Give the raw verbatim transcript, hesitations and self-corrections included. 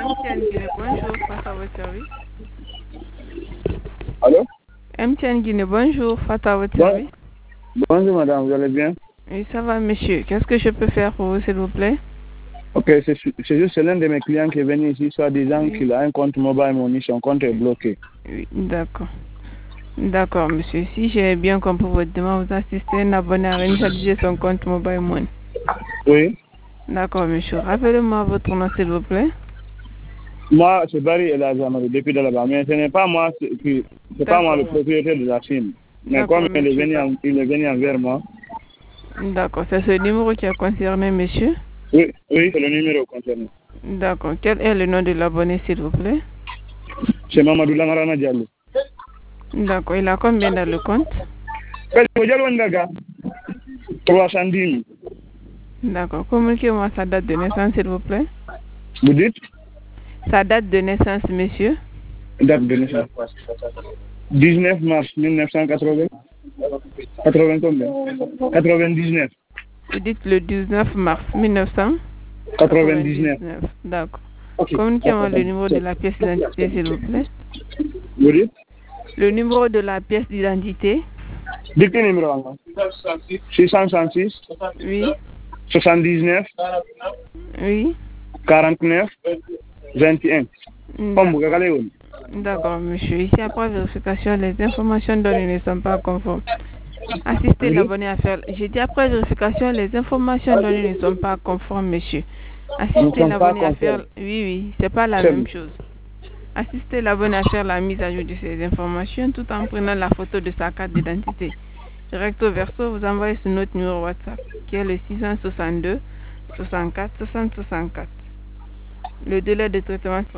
M T N Guinée, bonjour, face à votre service. Allô? M T N Guinée, bonjour, face à votre Bon- service. Bonjour madame, vous allez bien? Oui, ça va, monsieur. Qu'est-ce que je peux faire pour vous, s'il vous plaît? Ok, c'est su- c'est juste l'un de mes clients qui est venu ici, soit disant Oui. qu'il a un compte mobile money, son compte est bloqué. Oui, d'accord. D'accord, monsieur. Si j'ai bien compris votre demande, vous assistez un abonné à réinitialiser son compte mobile money. Oui. D'accord, monsieur. Rappelez-moi votre nom, s'il vous plaît. Moi, c'est Barry El Azamari, depuis de là-bas, mais ce n'est pas moi qui, qui- c'est pas moi le D'accord. propriétaire de la SIM. Mais D'accord, comme il est monsieur. venu, en- il est venu envers moi. D'accord, c'est ce numéro qui est concerné, monsieur. Oui, oui, c'est le numéro concerné. D'accord. Quel est le nom de l'abonné, s'il vous plaît? C'est Mamadou Langarana Diallo. D'accord. Il a combien dans le compte? Quel est le Wandaga? trois cent dix mille. D'accord. Communiquez-moi sa date de naissance, s'il vous plaît. Vous dites? Sa date de naissance, monsieur. Date de naissance. dix-neuf mars mille neuf cent quatre-vingts. quatre-vingts combien? quatre-vingt-dix-neuf. Vous dites le dix-neuf mars mille neuf cent quatre-vingt-dix-neuf. quatre-vingt-dix-neuf. D'accord. Ok. Communiquez-moi le numéro de la pièce d'identité, s'il vous plaît. Vous dites? Le numéro de la pièce d'identité. Dites le numéro encore. six cent soixante-six, Oui. soixante-dix-neuf, Oui. quarante-neuf, vingt et un. Comme vous D'accord. regardez où? D'accord, monsieur. Ici, après vérification, les informations données ne sont pas conformes. Assistez l'abonné à faire. J'ai dit après vérification, les informations données ne sont pas conformes, monsieur. Nous Assistez sommes pas l'abonné à faire. conformes. Oui, oui, c'est pas la C'est même bon. chose. Assistez l'abonné à faire la mise à jour de ces informations tout en prenant la photo de sa carte d'identité. Recto verso, vous envoyez sur notre numéro WhatsApp qui est le six cent soixante-deux, soixante-quatre, soixante, soixante-quatre. Le délai de traitement